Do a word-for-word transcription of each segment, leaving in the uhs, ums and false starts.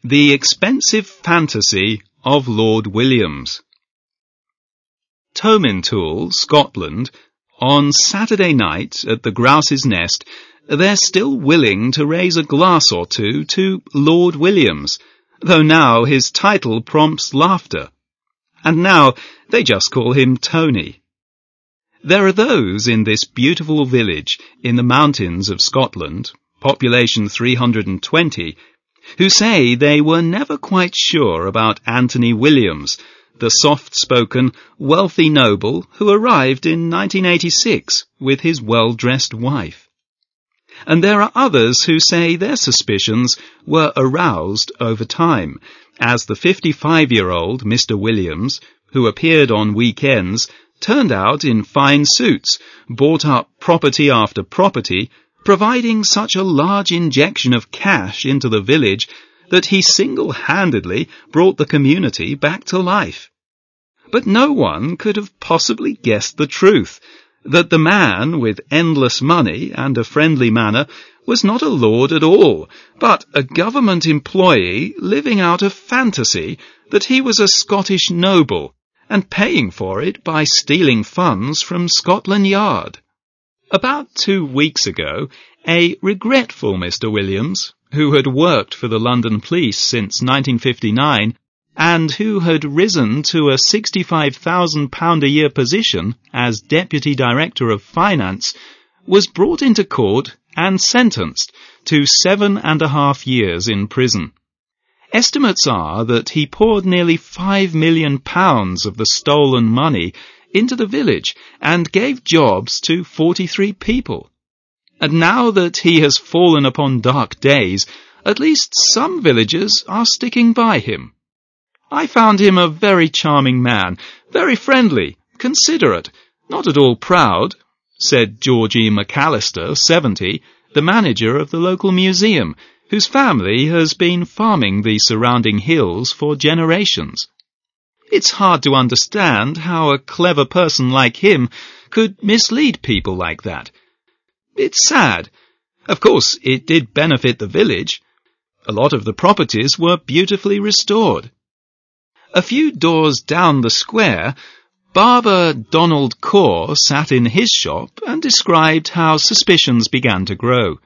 The Expensive Fantasy of Lord Williams. Tomintoul, Scotland, on Saturday night at the Grouse's Nest, they're still willing to raise a glass or two to Lord Williams, though now his title prompts laughter. And now they just call him Tony. There are those in this beautiful village in the mountains of Scotland, population three hundred twenty, who say they were never quite sure about Anthony Williams, the soft-spoken, wealthy noble who arrived in nineteen eighty-six with his well-dressed wife. And there are others who say their suspicions were aroused over time, as the fifty-five-year-old Mister Williams, who appeared on weekends, turned out in fine suits, bought up property after property, providing such a large injection of cash into the village that he single-handedly brought the community back to life. But no one could have possibly guessed the truth, that the man with endless money and a friendly manner was not a lord at all, but a government employee living out a fantasy that he was a Scottish noble, and paying for it by stealing funds from Scotland Yard. About two weeks ago, a regretful Mister Williams, who had worked for the London police since nineteen fifty-nine, and who had risen to a sixty-five thousand pounds a year position as Deputy Director of Finance, was brought into court and sentenced to seven and a half years in prison. Estimates are that he poured nearly five million pounds of the stolen money into the village and gave jobs to forty-three people. And now that he has fallen upon dark days, at least some villagers are sticking by him. I found him a very charming man, very friendly, considerate, not at all proud, said Georgie McAllister, seventy, the manager of the local museum, whose family has been farming the surrounding hills for generations. It's hard to understand how a clever person like him could mislead people like that. It's sad. Of course, it did benefit the village. A lot of the properties were beautifully restored. A few doors down the square, Barber Donald Core sat in his shop and described how suspicions began to grow.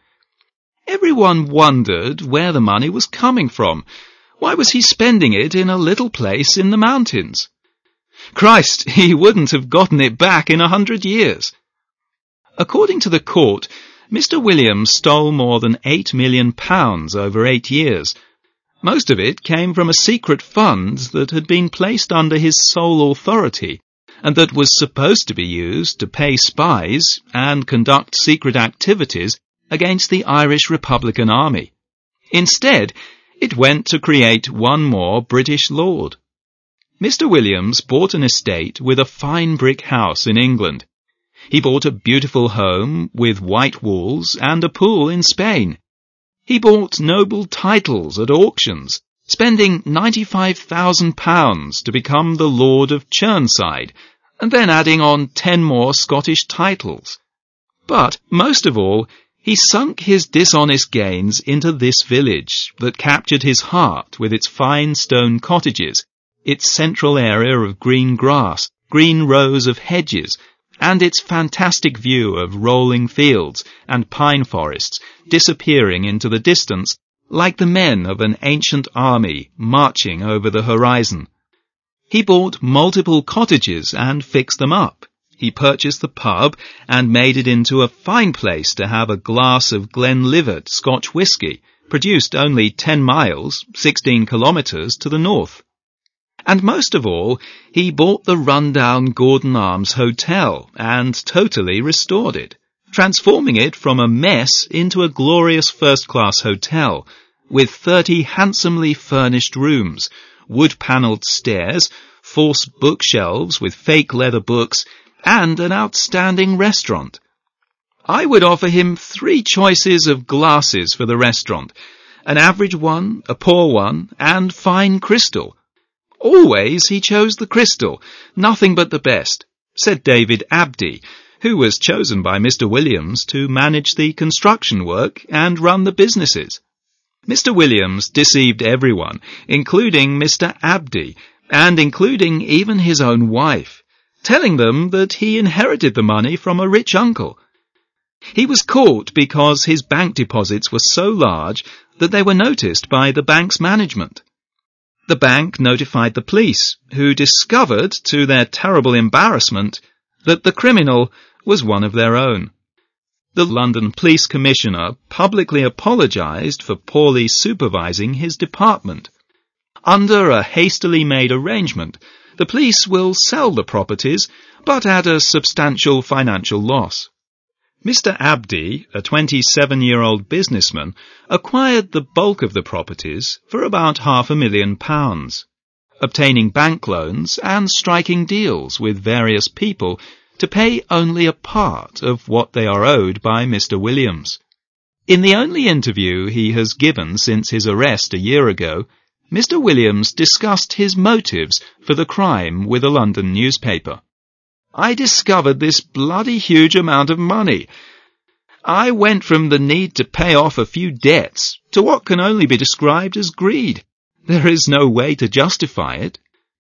Everyone wondered where the money was coming from. Why was he spending it in a little place in the mountains? Christ, he wouldn't have gotten it back in a hundred years. According to the court, Mister Williams stole more than eight million pounds over eight years. Most of it came from a secret fund that had been placed under his sole authority, and that was supposed to be used to pay spies and conduct secret activities against the Irish Republican Army. Instead, it went to create one more British lord. Mister Williams bought an estate with a fine brick house in England. He bought a beautiful home with white walls and a pool in Spain. He bought noble titles at auctions, spending ninety-five thousand pounds to become the Lord of Chirnside, and then adding on ten more Scottish titles. But, most of all, he sunk his dishonest gains into this village that captured his heart with its fine stone cottages, its central area of green grass, green rows of hedges, and its fantastic view of rolling fields and pine forests disappearing into the distance like the men of an ancient army marching over the horizon. He bought multiple cottages and fixed them up. He purchased the pub and made it into a fine place to have a glass of Glenlivet Scotch whisky, produced only ten miles, sixteen kilometres to the north. And most of all, he bought the run-down Gordon Arms Hotel and totally restored it, transforming it from a mess into a glorious first-class hotel, with thirty handsomely furnished rooms, wood-panelled stairs, false bookshelves with fake leather books, and an outstanding restaurant. I would offer him three choices of glasses for the restaurant, an average one, a poor one, and fine crystal. Always he chose the crystal, nothing but the best, said David Abdy, who was chosen by Mister Williams to manage the construction work and run the businesses. Mister Williams deceived everyone, including Mister Abdy, and including even his own wife, telling them that he inherited the money from a rich uncle. He was caught because his bank deposits were so large that they were noticed by the bank's management. The bank notified the police, who discovered, to their terrible embarrassment, that the criminal was one of their own. The London Police Commissioner publicly apologised for poorly supervising his department. Under a hastily made arrangement, the police will sell the properties, but at a substantial financial loss. Mister Abdy, a twenty-seven-year-old businessman, acquired the bulk of the properties for about half a million pounds, obtaining bank loans and striking deals with various people to pay only a part of what they are owed by Mister Williams. In the only interview he has given since his arrest a year ago, Mister Williams discussed his motives for the crime with a London newspaper. I discovered this bloody huge amount of money. I went from the need to pay off a few debts to what can only be described as greed. There is no way to justify it.